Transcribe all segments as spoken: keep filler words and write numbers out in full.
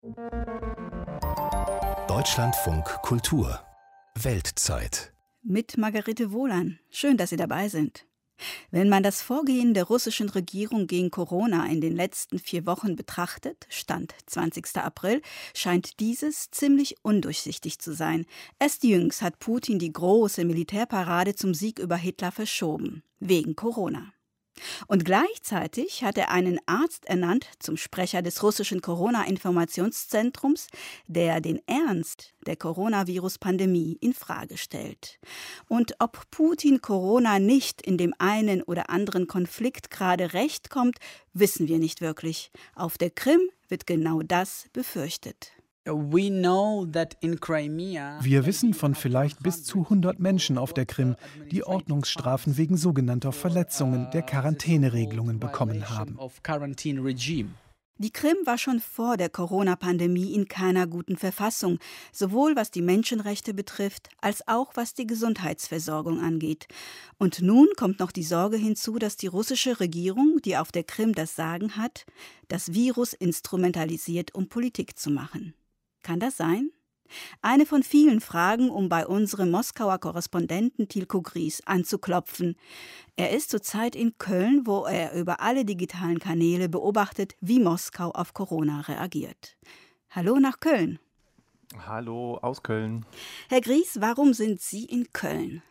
Deutschlandfunk Kultur Weltzeit Mit Margarete Wohlan. Schön, dass Sie dabei sind. Wenn man das Vorgehen der russischen Regierung gegen Corona in den letzten vier Wochen betrachtet, Stand zwanzigster April, scheint dieses ziemlich undurchsichtig zu sein. Erst jüngst hat Putin die große Militärparade zum Sieg über Hitler verschoben, wegen Corona. Und gleichzeitig hat er einen Arzt ernannt zum Sprecher des russischen Corona-Informationszentrums, der den Ernst der Coronavirus-Pandemie in Frage stellt. Und ob Putin Corona nicht in dem einen oder anderen Konflikt gerade recht kommt, wissen wir nicht wirklich. Auf der Krim wird genau das befürchtet. Wir wissen von vielleicht bis zu hundert Menschen auf der Krim, die Ordnungsstrafen wegen sogenannter Verletzungen der Quarantäneregelungen bekommen haben. Die Krim war schon vor der Corona-Pandemie in keiner guten Verfassung, sowohl was die Menschenrechte betrifft, als auch was die Gesundheitsversorgung angeht. Und nun kommt noch die Sorge hinzu, dass die russische Regierung, die auf der Krim das Sagen hat, das Virus instrumentalisiert, um Politik zu machen. Kann das sein? Eine von vielen Fragen, um bei unserem Moskauer Korrespondenten Tilko Gries anzuklopfen. Er ist zurzeit in Köln, wo er über alle digitalen Kanäle beobachtet, wie Moskau auf Corona reagiert. Hallo nach Köln. Hallo aus Köln. Herr Gries, warum sind Sie in Köln?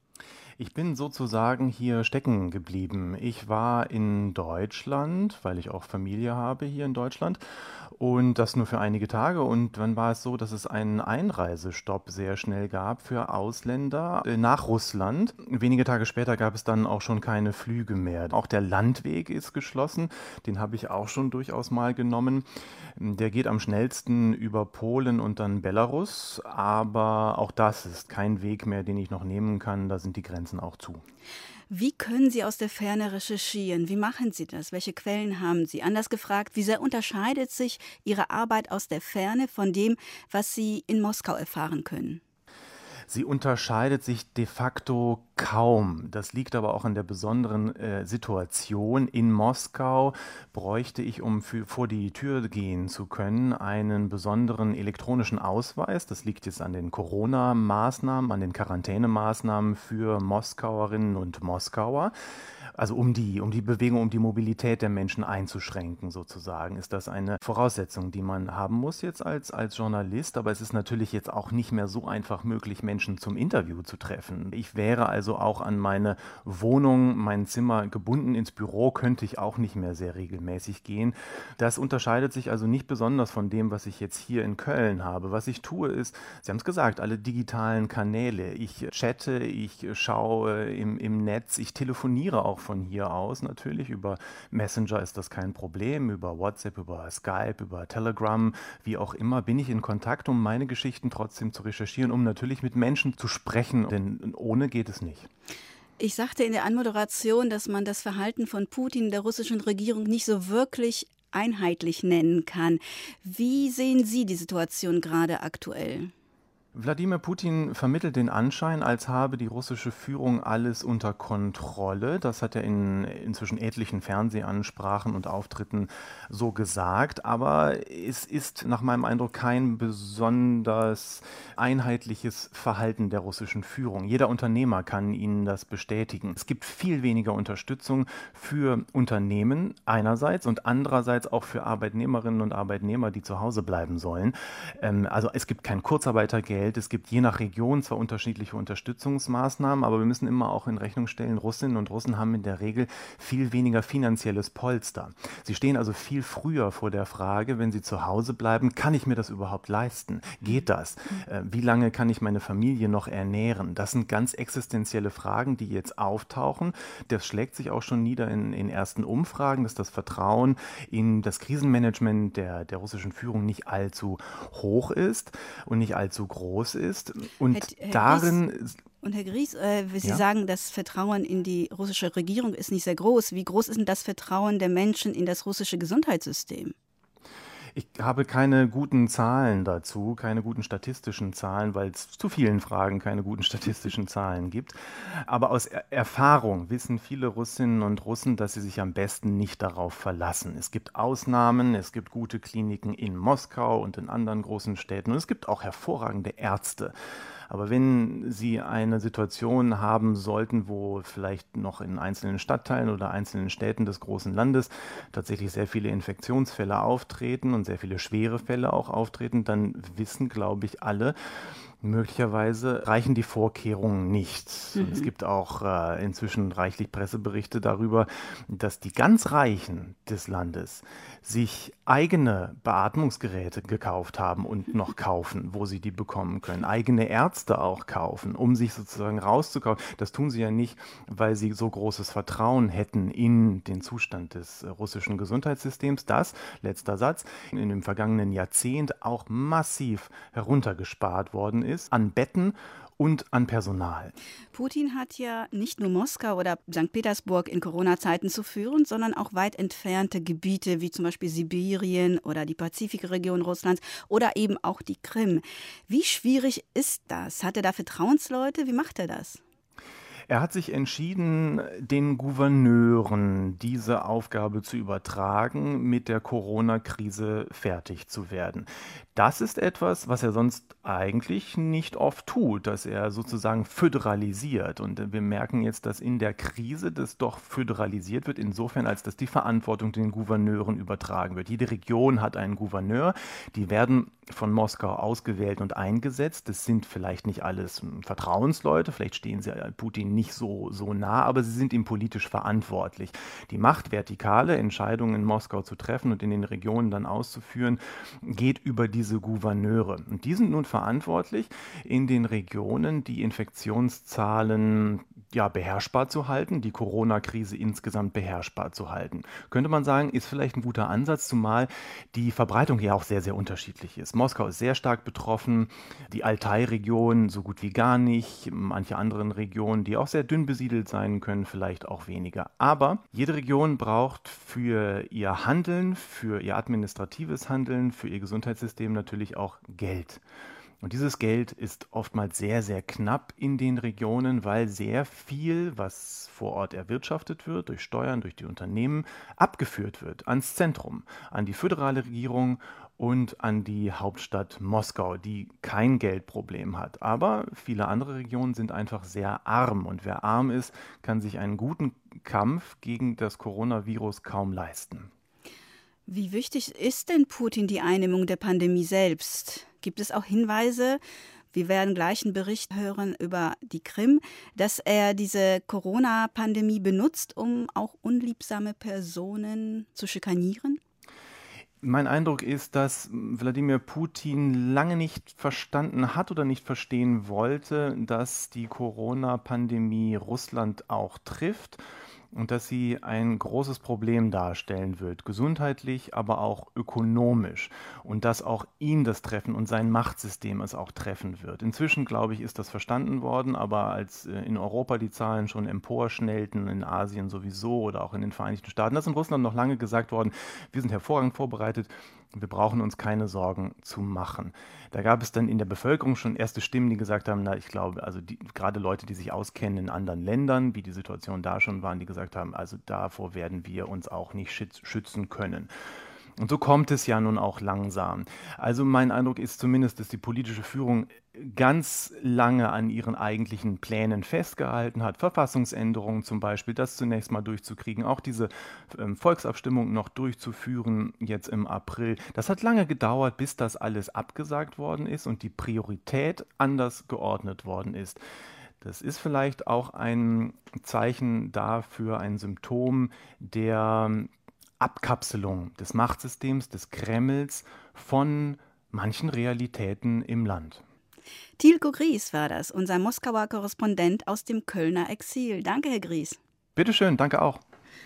Ich bin sozusagen hier stecken geblieben. Ich war in Deutschland, weil ich auch Familie habe hier in Deutschland, und das nur für einige Tage. Und dann war es so, dass es einen Einreisestopp sehr schnell gab für Ausländer äh, nach Russland. Wenige Tage später gab es dann auch schon keine Flüge mehr. Auch der Landweg ist geschlossen. Den habe ich auch schon durchaus mal genommen. Der geht am schnellsten über Polen und dann Belarus. Aber auch das ist kein Weg mehr, den ich noch nehmen kann. Da sind die Grenzen auch zu. Wie können Sie aus der Ferne recherchieren? Wie machen Sie das? Welche Quellen haben Sie? Anders gefragt, wie sehr unterscheidet sich Ihre Arbeit aus der Ferne von dem, was Sie in Moskau erfahren können? Sie unterscheidet sich de facto kaum. Das liegt aber auch an der besonderen äh, Situation. In Moskau bräuchte ich, um für, vor die Tür gehen zu können, einen besonderen elektronischen Ausweis. Das liegt jetzt an den Corona-Maßnahmen, an den Quarantänemaßnahmen für Moskauerinnen und Moskauer. Also um die, um die Bewegung, um die Mobilität der Menschen einzuschränken sozusagen, ist das eine Voraussetzung, die man haben muss jetzt als, als Journalist. Aber es ist natürlich jetzt auch nicht mehr so einfach möglich, Menschen zum Interview zu treffen. Ich wäre also auch an meine Wohnung, mein Zimmer gebunden. Ins Büro könnte ich auch nicht mehr sehr regelmäßig gehen. Das unterscheidet sich also nicht besonders von dem, was ich jetzt hier in Köln habe. Was ich tue ist, Sie haben es gesagt, alle digitalen Kanäle. Ich chatte, ich schaue im, im Netz, ich telefoniere auch von hier aus natürlich. Über Messenger ist das kein Problem, über WhatsApp, über Skype, über Telegram, wie auch immer, bin ich in Kontakt, um meine Geschichten trotzdem zu recherchieren, um natürlich mit Menschen zu sprechen, denn ohne geht es nicht. Ich sagte in der Anmoderation, dass man das Verhalten von Putin, der russischen Regierung, nicht so wirklich einheitlich nennen kann. Wie sehen Sie die Situation gerade aktuell? Wladimir Putin vermittelt den Anschein, als habe die russische Führung alles unter Kontrolle. Das hat er in inzwischen etlichen Fernsehansprachen und Auftritten so gesagt. Aber es ist nach meinem Eindruck kein besonders einheitliches Verhalten der russischen Führung. Jeder Unternehmer kann Ihnen das bestätigen. Es gibt viel weniger Unterstützung für Unternehmen einerseits und andererseits auch für Arbeitnehmerinnen und Arbeitnehmer, die zu Hause bleiben sollen. Also es gibt kein Kurzarbeitergeld. Es gibt je nach Region zwar unterschiedliche Unterstützungsmaßnahmen, aber wir müssen immer auch in Rechnung stellen, Russinnen und Russen haben in der Regel viel weniger finanzielles Polster. Sie stehen also viel früher vor der Frage, wenn sie zu Hause bleiben, kann ich mir das überhaupt leisten? Geht das? Wie lange kann ich meine Familie noch ernähren? Das sind ganz existenzielle Fragen, die jetzt auftauchen. Das schlägt sich auch schon nieder in, in ersten Umfragen, dass das Vertrauen in das Krisenmanagement der, der russischen Führung nicht allzu hoch ist und nicht allzu groß ist. Und Herr, Herr darin... Gries, und Herr Gries, äh, Sie Ja? sagen, das Vertrauen in die russische Regierung ist nicht sehr groß. Wie groß ist denn das Vertrauen der Menschen in das russische Gesundheitssystem? Ich habe keine guten Zahlen dazu, keine guten statistischen Zahlen, weil es zu vielen Fragen keine guten statistischen Zahlen gibt. Aber aus er Erfahrung wissen viele Russinnen und Russen, dass sie sich am besten nicht darauf verlassen. Es gibt Ausnahmen, es gibt gute Kliniken in Moskau und in anderen großen Städten und es gibt auch hervorragende Ärzte. Aber wenn Sie eine Situation haben sollten, wo vielleicht noch in einzelnen Stadtteilen oder einzelnen Städten des großen Landes tatsächlich sehr viele Infektionsfälle auftreten und sehr viele schwere Fälle auch auftreten, dann wissen, glaube ich, alle, möglicherweise reichen die Vorkehrungen nicht. Mhm. Es gibt auch äh, inzwischen reichlich Presseberichte darüber, dass die ganz Reichen des Landes sich eigene Beatmungsgeräte gekauft haben und noch kaufen, wo sie die bekommen können. Eigene Ärzte auch kaufen, um sich sozusagen rauszukaufen. Das tun sie ja nicht, weil sie so großes Vertrauen hätten in den Zustand des äh, russischen Gesundheitssystems, das, letzter Satz, in dem vergangenen Jahrzehnt auch massiv heruntergespart worden ist. ist, an Betten und an Personal. Putin hat ja nicht nur Moskau oder Sankt Petersburg in Corona-Zeiten zu führen, sondern auch weit entfernte Gebiete wie zum Beispiel Sibirien oder die Pazifikregion Russlands oder eben auch die Krim. Wie schwierig ist das? Hat er da Vertrauensleute? Wie macht er das? Er hat sich entschieden, den Gouverneuren diese Aufgabe zu übertragen, mit der Corona-Krise fertig zu werden. Das ist etwas, was er sonst eigentlich nicht oft tut, dass er sozusagen föderalisiert. Und wir merken jetzt, dass in der Krise das doch föderalisiert wird, insofern, als dass die Verantwortung den Gouverneuren übertragen wird. Jede Region hat einen Gouverneur, die werden von Moskau ausgewählt und eingesetzt. Das sind vielleicht nicht alles Vertrauensleute, vielleicht stehen sie Putin nicht so, so nah, aber sie sind ihm politisch verantwortlich. Die Machtvertikale, Entscheidungen in Moskau zu treffen und in den Regionen dann auszuführen, geht über diese Gouverneure. Und die sind nun verantwortlich, in den Regionen die Infektionszahlen ja, beherrschbar zu halten, die Corona-Krise insgesamt beherrschbar zu halten. Könnte man sagen, ist vielleicht ein guter Ansatz, zumal die Verbreitung ja auch sehr, sehr unterschiedlich ist. Moskau ist sehr stark betroffen, die Altai-Region so gut wie gar nicht, manche anderen Regionen, die auch sehr dünn besiedelt sein können, vielleicht auch weniger. Aber jede Region braucht für ihr Handeln, für ihr administratives Handeln, für ihr Gesundheitssystem natürlich auch Geld. Und dieses Geld ist oftmals sehr, sehr knapp in den Regionen, weil sehr viel, was vor Ort erwirtschaftet wird, durch Steuern, durch die Unternehmen, abgeführt wird ans Zentrum, an die föderale Regierung und an die Hauptstadt Moskau, die kein Geldproblem hat. Aber viele andere Regionen sind einfach sehr arm. Und wer arm ist, kann sich einen guten Kampf gegen das Coronavirus kaum leisten. Wie wichtig ist denn Putin die Eindämmung der Pandemie selbst? Gibt es auch Hinweise, wir werden gleich einen Bericht hören über die Krim, dass er diese Corona-Pandemie benutzt, um auch unliebsame Personen zu schikanieren? Mein Eindruck ist, dass Wladimir Putin lange nicht verstanden hat oder nicht verstehen wollte, dass die Corona-Pandemie Russland auch trifft und dass sie ein großes Problem darstellen wird, gesundheitlich, aber auch ökonomisch. Und dass auch ihn das treffen und sein Machtsystem es auch treffen wird. Inzwischen, glaube ich, ist das verstanden worden, aber als in Europa die Zahlen schon emporschnellten, in Asien sowieso oder auch in den Vereinigten Staaten, das ist in Russland noch lange gesagt worden, wir sind hervorragend vorbereitet, wir brauchen uns keine Sorgen zu machen. Da gab es dann in der Bevölkerung schon erste Stimmen, die gesagt haben, na, ich glaube, also die, gerade Leute, die sich auskennen in anderen Ländern, wie die Situation da schon waren, die gesagt haben, also davor werden wir uns auch nicht schützen können. Und so kommt es ja nun auch langsam. Also mein Eindruck ist zumindest, dass die politische Führung ganz lange an ihren eigentlichen Plänen festgehalten hat. Verfassungsänderungen zum Beispiel, das zunächst mal durchzukriegen, auch diese ähm, Volksabstimmung noch durchzuführen jetzt im April. Das hat lange gedauert, bis das alles abgesagt worden ist und die Priorität anders geordnet worden ist. Das ist vielleicht auch ein Zeichen dafür, ein Symptom der Abkapselung des Machtsystems des Kremls von manchen Realitäten im Land. Tilko Gries war das, unser Moskauer Korrespondent aus dem Kölner Exil. Danke, Herr Gries. Bitteschön, danke auch.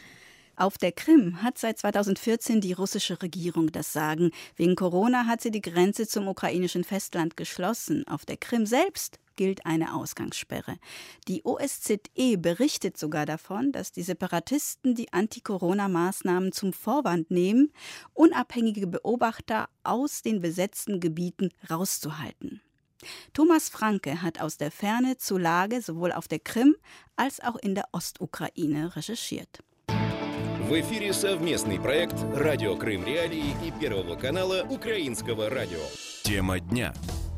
Auf der Krim hat seit zweitausendvierzehn die russische Regierung das Sagen. Wegen Corona hat sie die Grenze zum ukrainischen Festland geschlossen. Auf der Krim selbst gilt eine Ausgangssperre. Die O S Z E berichtet sogar davon, dass die Separatisten die Anti-Corona-Maßnahmen zum Vorwand nehmen, unabhängige Beobachter aus den besetzten Gebieten rauszuhalten. Thomas Franke hat aus der Ferne zur Lage sowohl auf der Krim als auch in der Ostukraine recherchiert. В эфире совместный проект «Радио Крым Реалии» и Первого канала Украинского радио. Тема дня.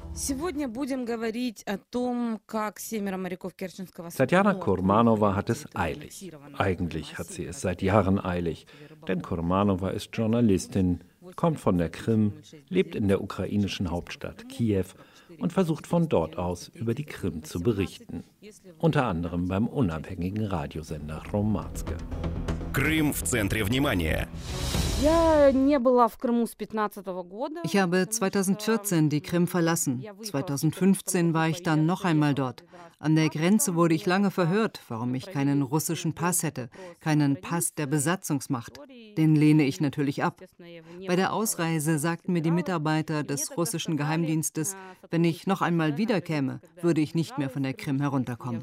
Tatjana Kurmanova hat es eilig. Eigentlich hat sie es seit Jahren eilig. Denn Kurmanova ist Journalistin, kommt von der Krim, lebt in der ukrainischen Hauptstadt Kiew und versucht von dort aus über die Krim zu berichten. Unter anderem beim unabhängigen Radiosender Hromadske. Крым в центре внимания. Ich habe zweitausendvierzehn die Krim verlassen. zweitausendfünfzehn war ich dann noch einmal dort. An der Grenze wurde ich lange verhört, warum ich keinen russischen Pass hätte, keinen Pass der Besatzungsmacht. Den lehne ich natürlich ab. Bei der Ausreise sagten mir die Mitarbeiter des russischen Geheimdienstes, wenn ich noch einmal wiederkäme, würde ich nicht mehr von der Krim herunterkommen.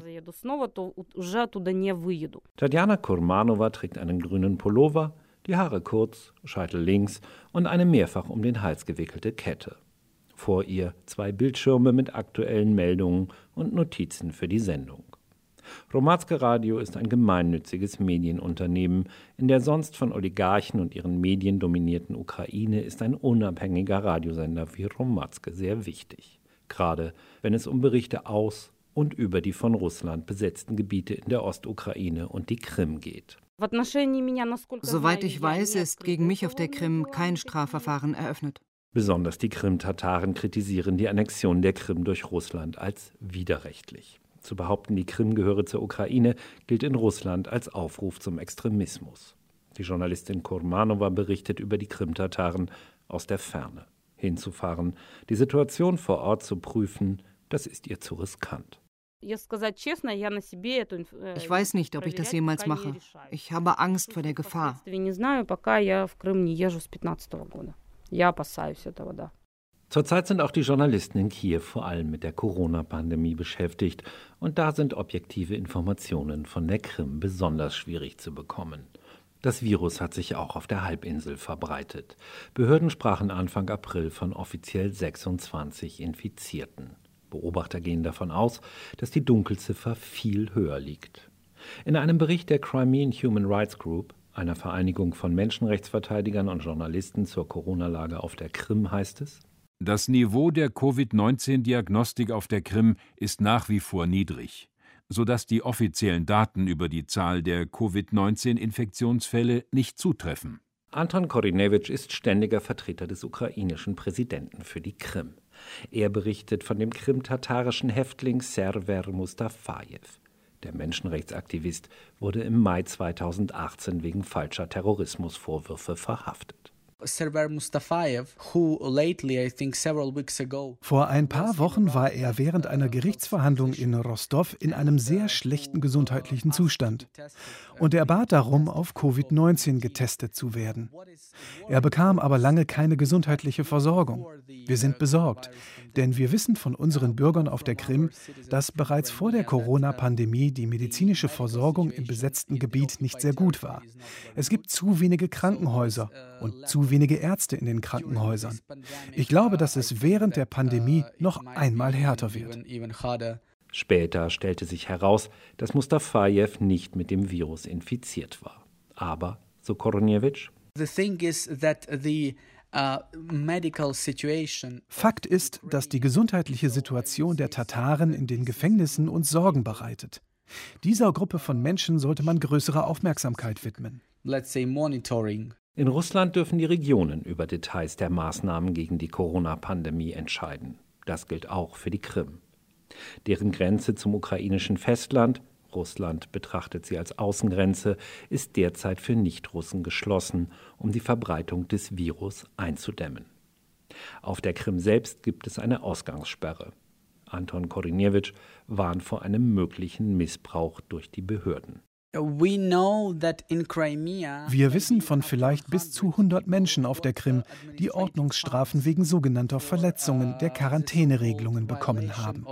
Tatjana Kurmanova trägt einen grünen Pullover, die Haare kurz, Scheitel links und eine mehrfach um den Hals gewickelte Kette. Vor ihr zwei Bildschirme mit aktuellen Meldungen und Notizen für die Sendung. Hromadske Radio ist ein gemeinnütziges Medienunternehmen. In der sonst von Oligarchen und ihren Medien dominierten Ukraine ist ein unabhängiger Radiosender wie Hromadske sehr wichtig. Gerade wenn es um Berichte aus und über die von Russland besetzten Gebiete in der Ostukraine und die Krim geht. Soweit ich weiß, ist gegen mich auf der Krim kein Strafverfahren eröffnet. Besonders die Krim-Tataren kritisieren die Annexion der Krim durch Russland als widerrechtlich. Zu behaupten, die Krim gehöre zur Ukraine, gilt in Russland als Aufruf zum Extremismus. Die Journalistin Kurmanova berichtet über die Krim-Tataren aus der Ferne. Hinzufahren, die Situation vor Ort zu prüfen, das ist ihr zu riskant. Ich weiß nicht, ob ich das jemals mache. Ich habe Angst vor der Gefahr. Zurzeit sind auch die Journalisten in Kiew vor allem mit der Corona-Pandemie beschäftigt. Und da sind objektive Informationen von der Krim besonders schwierig zu bekommen. Das Virus hat sich auch auf der Halbinsel verbreitet. Behörden sprachen Anfang April von offiziell sechsundzwanzig Infizierten. Beobachter gehen davon aus, dass die Dunkelziffer viel höher liegt. In einem Bericht der Crimean Human Rights Group, einer Vereinigung von Menschenrechtsverteidigern und Journalisten zur Corona-Lage auf der Krim, heißt es: Das Niveau der Covid neunzehn Diagnostik auf der Krim ist nach wie vor niedrig, sodass die offiziellen Daten über die Zahl der Covid neunzehn Infektionsfälle nicht zutreffen. Anton Korinewitsch ist ständiger Vertreter des ukrainischen Präsidenten für die Krim. Er berichtet von dem krimtatarischen Häftling Server Mustafajew. Der Menschenrechtsaktivist wurde im Mai zweitausendachtzehn wegen falscher Terrorismusvorwürfe verhaftet. Vor ein paar Wochen war er während einer Gerichtsverhandlung in Rostow in einem sehr schlechten gesundheitlichen Zustand. Und er bat darum, auf Covid neunzehn getestet zu werden. Er bekam aber lange keine gesundheitliche Versorgung. Wir sind besorgt, denn wir wissen von unseren Bürgern auf der Krim, dass bereits vor der Corona-Pandemie die medizinische Versorgung im besetzten Gebiet nicht sehr gut war. Es gibt zu wenige Krankenhäuser und zu wenige Ärzte in den Krankenhäusern. Ich glaube, dass es während der Pandemie noch einmal härter wird. Später stellte sich heraus, dass Mustafajew nicht mit dem Virus infiziert war. Aber, so Korinewitsch, Fakt ist, dass die gesundheitliche Situation der Tataren in den Gefängnissen uns Sorgen bereitet. Dieser Gruppe von Menschen sollte man größere Aufmerksamkeit widmen. In Russland dürfen die Regionen über Details der Maßnahmen gegen die Corona-Pandemie entscheiden. Das gilt auch für die Krim. Deren Grenze zum ukrainischen Festland, Russland betrachtet sie als Außengrenze, ist derzeit für Nichtrussen geschlossen, um die Verbreitung des Virus einzudämmen. Auf der Krim selbst gibt es eine Ausgangssperre. Anton Korinewitsch warnt vor einem möglichen Missbrauch durch die Behörden. Wir wissen von vielleicht bis zu hundert Menschen auf der Krim, die Ordnungsstrafen wegen sogenannter Verletzungen der Quarantäneregelungen bekommen haben.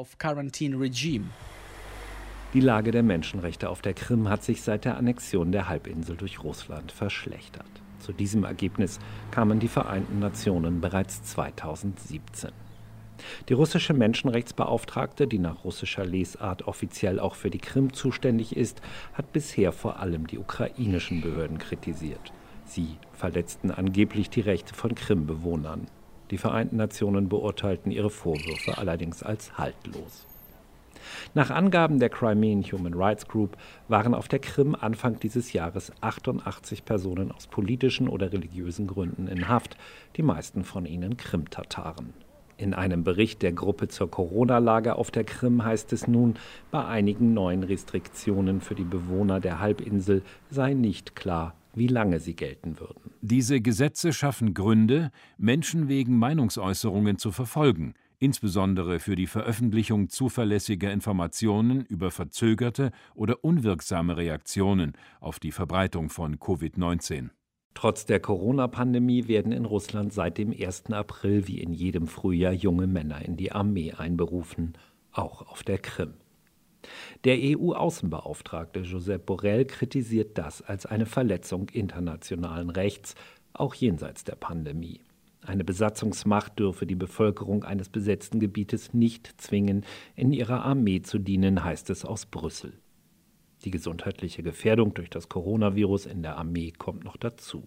Die Lage der Menschenrechte auf der Krim hat sich seit der Annexion der Halbinsel durch Russland verschlechtert. Zu diesem Ergebnis kamen die Vereinten Nationen bereits zweitausendsiebzehn. Die russische Menschenrechtsbeauftragte, die nach russischer Lesart offiziell auch für die Krim zuständig ist, hat bisher vor allem die ukrainischen Behörden kritisiert. Sie verletzten angeblich die Rechte von Krim-Bewohnern. Die Vereinten Nationen beurteilten ihre Vorwürfe allerdings als haltlos. Nach Angaben der Crimean Human Rights Group waren auf der Krim Anfang dieses Jahres achtundachtzig Personen aus politischen oder religiösen Gründen in Haft, die meisten von ihnen Krim-Tataren. In einem Bericht der Gruppe zur Corona-Lage auf der Krim heißt es nun, bei einigen neuen Restriktionen für die Bewohner der Halbinsel sei nicht klar, wie lange sie gelten würden. Diese Gesetze schaffen Gründe, Menschen wegen Meinungsäußerungen zu verfolgen, insbesondere für die Veröffentlichung zuverlässiger Informationen über verzögerte oder unwirksame Reaktionen auf die Verbreitung von Covid neunzehn. Trotz der Corona-Pandemie werden in Russland seit dem ersten April wie in jedem Frühjahr junge Männer in die Armee einberufen, auch auf der Krim. Der E U-Außenbeauftragte Josep Borrell kritisiert das als eine Verletzung internationalen Rechts, auch jenseits der Pandemie. Eine Besatzungsmacht dürfe die Bevölkerung eines besetzten Gebietes nicht zwingen, in ihrer Armee zu dienen, heißt es aus Brüssel. Die gesundheitliche Gefährdung durch das Coronavirus in der Armee kommt noch dazu.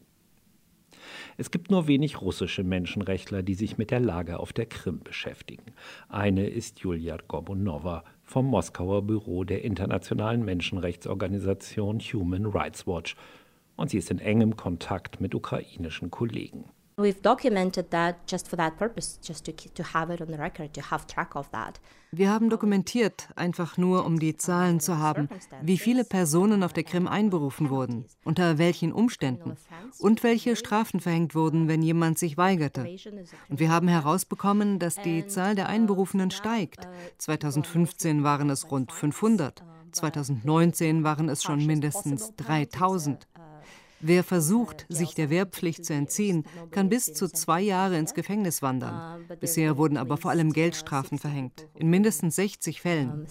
Es gibt nur wenig russische Menschenrechtler, die sich mit der Lage auf der Krim beschäftigen. Eine ist Julia Gorbunowa vom Moskauer Büro der internationalen Menschenrechtsorganisation Human Rights Watch. Und sie ist in engem Kontakt mit ukrainischen Kollegen. We've documented that just for that purpose, just to, to have it on the record, to have track of that. Wir haben dokumentiert, einfach nur um die Zahlen zu haben, wie viele Personen auf der Krim einberufen wurden, unter welchen Umständen und welche Strafen verhängt wurden, wenn jemand sich weigerte. Und wir haben herausbekommen, dass die Zahl der Einberufenen steigt. zweitausendfünfzehn waren es rund fünfhundert, zweitausendneunzehn waren es schon mindestens dreitausend. Wer versucht, sich der Wehrpflicht zu entziehen, kann bis zu zwei Jahre ins Gefängnis wandern. Bisher wurden aber vor allem Geldstrafen verhängt, in mindestens sechzig Fällen.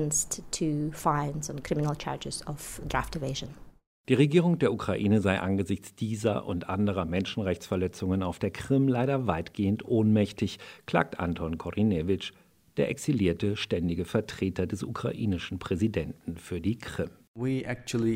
Die Regierung der Ukraine sei angesichts dieser und anderer Menschenrechtsverletzungen auf der Krim leider weitgehend ohnmächtig, klagt Anton Korinewitsch, der exilierte ständige Vertreter des ukrainischen Präsidenten für die Krim. Wir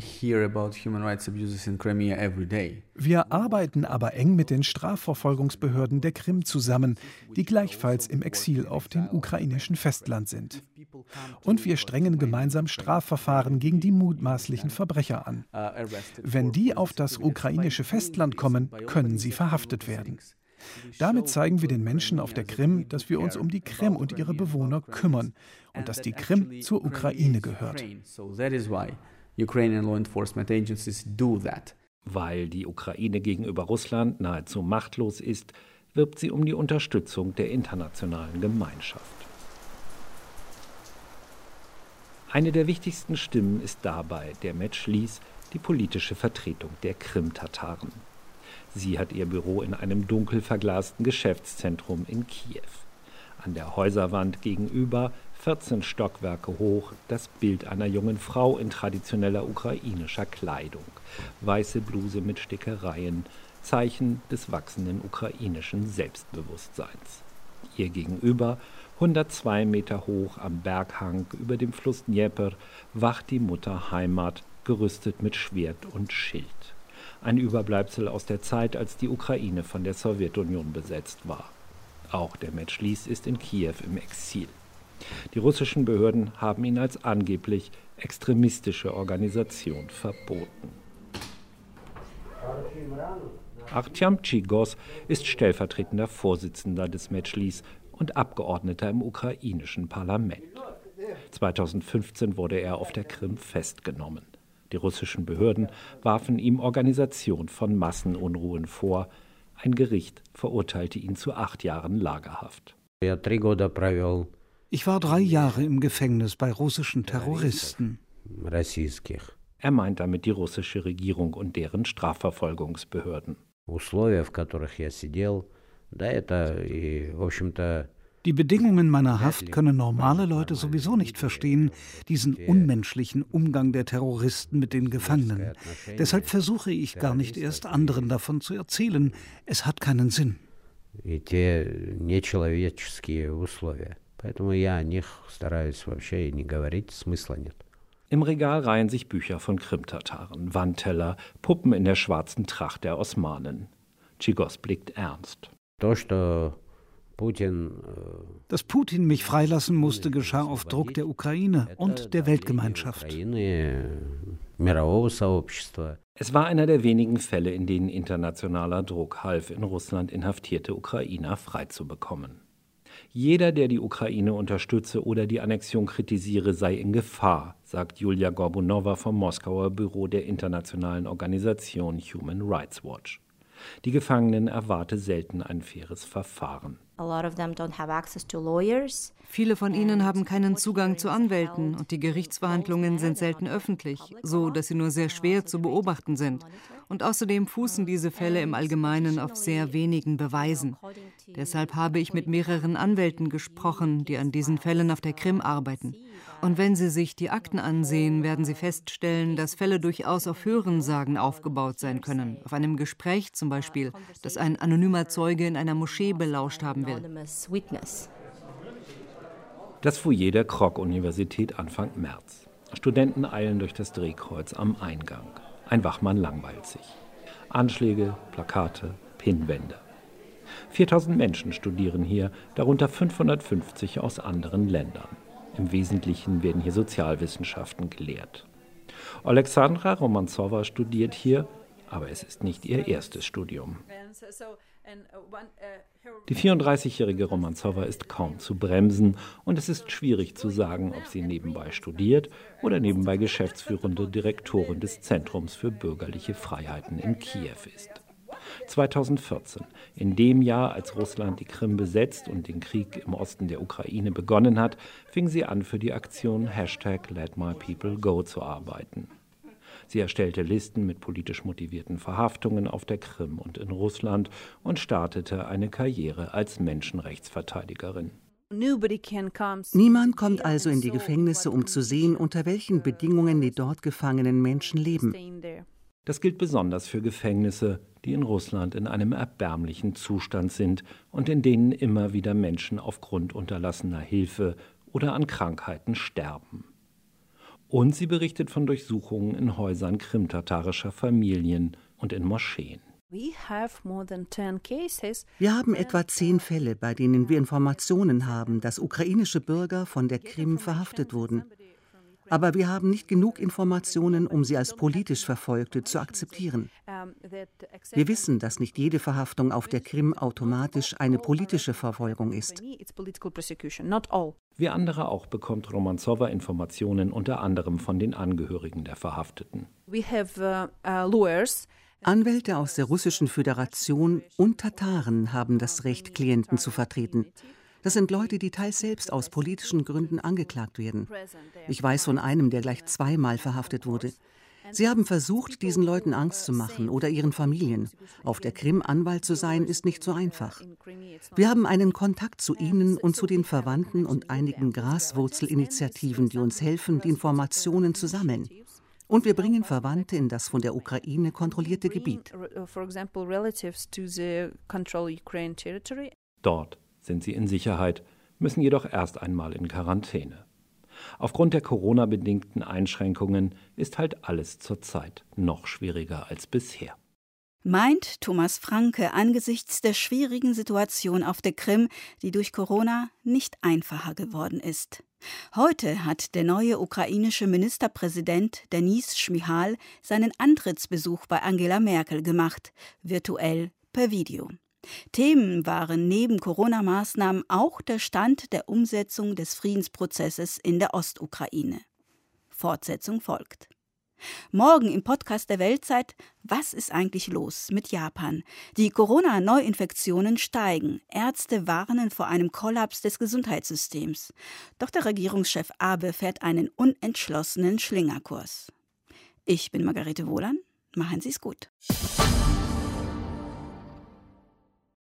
arbeiten aber eng mit den Strafverfolgungsbehörden der Krim zusammen, die gleichfalls im Exil auf dem ukrainischen Festland sind. Und wir strengen gemeinsam Strafverfahren gegen die mutmaßlichen Verbrecher an. Wenn die auf das ukrainische Festland kommen, können sie verhaftet werden. Damit zeigen wir den Menschen auf der Krim, dass wir uns um die Krim und ihre Bewohner kümmern und dass die Krim zur Ukraine gehört. Weil die Ukraine gegenüber Russland nahezu machtlos ist, wirbt sie um die Unterstützung der internationalen Gemeinschaft. Eine der wichtigsten Stimmen ist dabei der Medschlis, die politische Vertretung der Krim-Tataren. Sie hat ihr Büro in einem dunkel verglasten Geschäftszentrum in Kiew. An der Häuserwand gegenüber, vierzehn Stockwerke hoch, das Bild einer jungen Frau in traditioneller ukrainischer Kleidung. Weiße Bluse mit Stickereien, Zeichen des wachsenden ukrainischen Selbstbewusstseins. Ihr gegenüber, hundertzwei Meter hoch am Berghang über dem Fluss Dnepr, wacht die Mutter Heimat, gerüstet mit Schwert und Schild. Ein Überbleibsel aus der Zeit, als die Ukraine von der Sowjetunion besetzt war. Auch der Medschlis ist in Kiew im Exil. Die russischen Behörden haben ihn als angeblich extremistische Organisation verboten. Artyom Tschigos ist stellvertretender Vorsitzender des Medschlis und Abgeordneter im ukrainischen Parlament. zweitausendfünfzehn wurde er auf der Krim festgenommen. Die russischen Behörden warfen ihm Organisation von Massenunruhen vor. Ein Gericht verurteilte ihn zu acht Jahren Lagerhaft. Ich war drei Jahre im Gefängnis bei russischen Terroristen. Er meint damit die russische Regierung und deren Strafverfolgungsbehörden. Die Bedingungen meiner Haft können normale Leute sowieso nicht verstehen, diesen unmenschlichen Umgang der Terroristen mit den Gefangenen. Deshalb versuche ich gar nicht erst anderen davon zu erzählen. Es hat keinen Sinn. Im Regal reihen sich Bücher von Krimtataren, Wandteller, Puppen in der schwarzen Tracht der Osmanen. Tschigos blickt ernst. Dass Putin mich freilassen musste, geschah auf Druck der Ukraine und der Weltgemeinschaft. Es war einer der wenigen Fälle, in denen internationaler Druck half, in Russland inhaftierte Ukrainer freizubekommen. Jeder, der die Ukraine unterstütze oder die Annexion kritisiere, sei in Gefahr, sagt Julia Gorbunowa vom Moskauer Büro der internationalen Organisation Human Rights Watch. Die Gefangenen erwarte selten ein faires Verfahren. Viele von ihnen haben keinen Zugang zu Anwälten und die Gerichtsverhandlungen sind selten öffentlich, so dass sie nur sehr schwer zu beobachten sind. Und außerdem fußen diese Fälle im Allgemeinen auf sehr wenigen Beweisen. Deshalb habe ich mit mehreren Anwälten gesprochen, die an diesen Fällen auf der Krim arbeiten. Und wenn Sie sich die Akten ansehen, werden Sie feststellen, dass Fälle durchaus auf Hörensagen aufgebaut sein können. Auf einem Gespräch zum Beispiel, das ein anonymer Zeuge in einer Moschee belauscht haben will. Das Foyer der Kroc-Universität Anfang März. Studenten eilen durch das Drehkreuz am Eingang. Ein Wachmann langweilt sich. Anschläge, Plakate, Pinnwände. viertausend Menschen studieren hier, darunter fünfhundertfünfzig aus anderen Ländern. Im Wesentlichen werden hier Sozialwissenschaften gelehrt. Alexandra Romanzowa studiert hier, aber es ist nicht ihr erstes Studium. Die vierunddreißigjährige Romanzowa ist kaum zu bremsen und es ist schwierig zu sagen, ob sie nebenbei studiert oder nebenbei geschäftsführende Direktorin des Zentrums für bürgerliche Freiheiten in Kiew ist. zweitausendvierzehn, in dem Jahr, als Russland die Krim besetzt und den Krieg im Osten der Ukraine begonnen hat, fing sie an, für die Aktion Hashtag Let My People Go zu arbeiten. Sie erstellte Listen mit politisch motivierten Verhaftungen auf der Krim und in Russland und startete eine Karriere als Menschenrechtsverteidigerin. Niemand kommt also in die Gefängnisse, um zu sehen, unter welchen Bedingungen die dort gefangenen Menschen leben. Das gilt besonders für Gefängnisse, die in Russland in einem erbärmlichen Zustand sind und in denen immer wieder Menschen aufgrund unterlassener Hilfe oder an Krankheiten sterben. Und sie berichtet von Durchsuchungen in Häusern krimtatarischer Familien und in Moscheen. Wir haben etwa zehn Fälle, bei denen wir Informationen haben, dass ukrainische Bürger von der Krim verhaftet wurden. Aber wir haben nicht genug Informationen, um sie als politisch Verfolgte zu akzeptieren. Wir wissen, dass nicht jede Verhaftung auf der Krim automatisch eine politische Verfolgung ist. Wie andere auch bekommt Romanzowa Informationen unter anderem von den Angehörigen der Verhafteten. Anwälte aus der Russischen Föderation und Tataren haben das Recht, Klienten zu vertreten. Das sind Leute, die teils selbst aus politischen Gründen angeklagt werden. Ich weiß von einem, der gleich zweimal verhaftet wurde. Sie haben versucht, diesen Leuten Angst zu machen oder ihren Familien. Auf der Krim Anwalt zu sein, ist nicht so einfach. Wir haben einen Kontakt zu ihnen und zu den Verwandten und einigen Graswurzelinitiativen, die uns helfen, die Informationen zu sammeln. Und wir bringen Verwandte in das von der Ukraine kontrollierte Gebiet. Dort sind sie in Sicherheit, müssen jedoch erst einmal in Quarantäne. Aufgrund der Corona-bedingten Einschränkungen ist halt alles zurzeit noch schwieriger als bisher. Meint Thomas Franke angesichts der schwierigen Situation auf der Krim, die durch Corona nicht einfacher geworden ist. Heute hat der neue ukrainische Ministerpräsident Denis Schmyhal seinen Antrittsbesuch bei Angela Merkel gemacht, virtuell per Video. Themen waren neben Corona-Maßnahmen auch der Stand der Umsetzung des Friedensprozesses in der Ostukraine. Fortsetzung folgt. Morgen im Podcast der Weltzeit: Was ist eigentlich los mit Japan? Die Corona-Neuinfektionen steigen. Ärzte warnen vor einem Kollaps des Gesundheitssystems. Doch der Regierungschef Abe fährt einen unentschlossenen Schlingerkurs. Ich bin Margarete Wohlan. Machen Sie es gut.